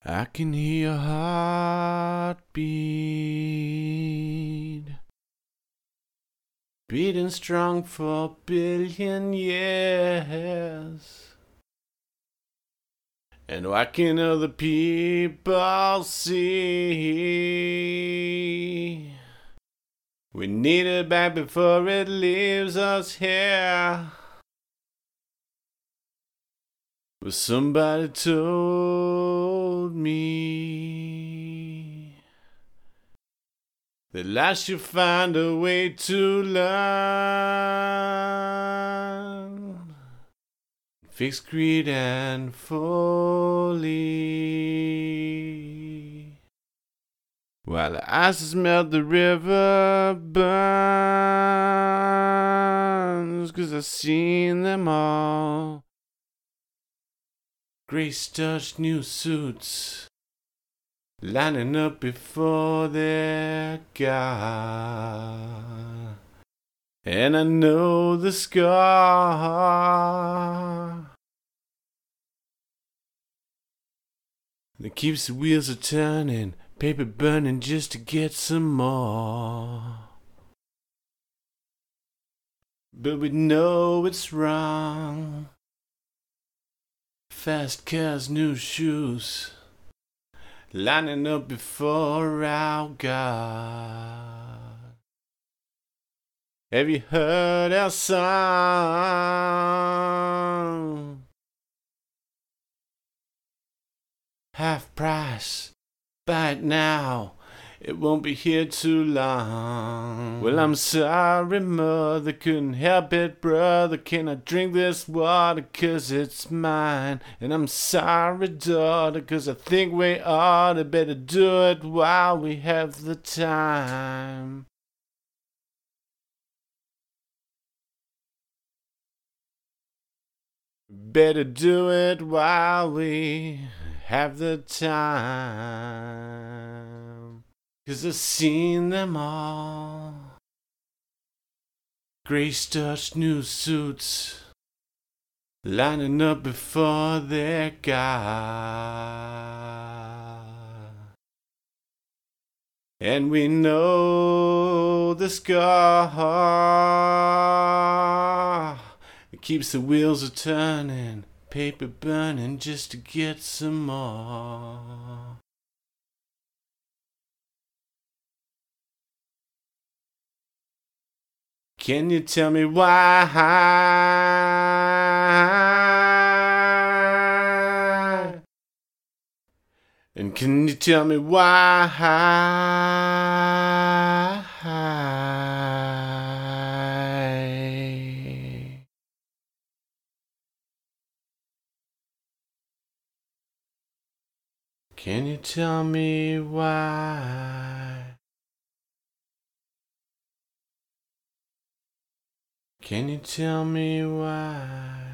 I can hear your heartbeat, beating strong for a billion years. And why can other people see? We need it back before it leaves us here. But somebody told me that I should find a way to learn, fix greed and folly, while the ices melt, the river burns. 'Cause I've seen them all. Gray-starched new suits lining up before their God. And I know the scar that keeps the wheels a turning, paper burning just to get some more. But we know it's wrong. Fast cars, new shoes, lining up before our God. Have you heard our song? Half price, buy it now, it won't be here too long. Well, I'm sorry, mother, couldn't help it, brother. Can I drink this water 'cause it's mine? And I'm sorry, daughter, 'cause I think we ought to better do it while we have the time. Better do it while we have the time. 'Cause I've seen them all. Gray-starched new suits lining up before their God. And we know the scar that keeps the wheels a turning, paper burning just to get some more. Can you tell me why? And can you tell me why? Can you tell me why? Can you tell me why?